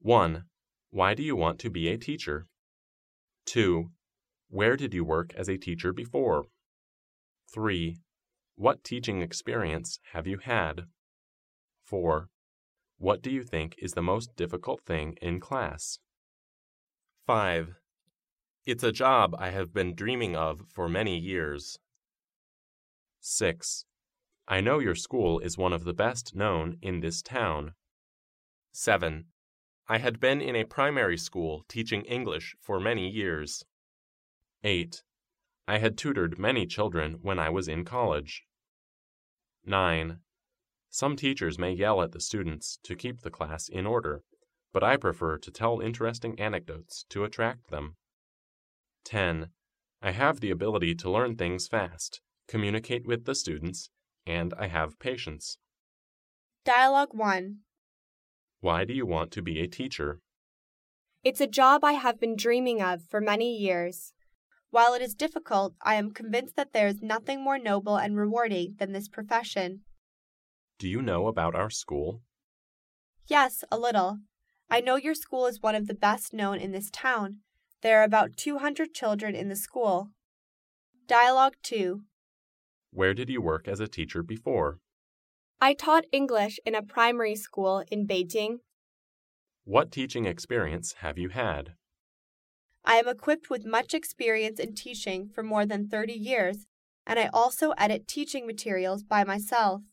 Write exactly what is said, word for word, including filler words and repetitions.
one. Why do you want to be a teacher? two. Where did you work as a teacher before? three. What teaching experience have you had? four. What do you think is the most difficult thing in class? five. It's a job I have been dreaming of for many years. six. I know your school is one of the best known in this town. seven. I had been in a primary school teaching English for many years. eight. I had tutored many children when I was in college. nine. Some teachers may yell at the students to keep the class in order, but I prefer to tell interesting anecdotes to attract them. ten. I have the ability to learn things fast, communicate with the students, and I have patience. Dialogue one. Why do you want to be a teacher? It's a job I have been dreaming of for many years. While it is difficult, I am convinced that there is nothing more noble and rewarding than this profession. Do you know about our school? Yes, a little. I know your school is one of the best known in this town. There are about two hundred children in the school. Dialogue two. Where did you work as a teacher before? I taught English in a primary school in Beijing. What teaching experience have you had? I am equipped with much experience in teaching for more than thirty years, and I also edit teaching materials by myself.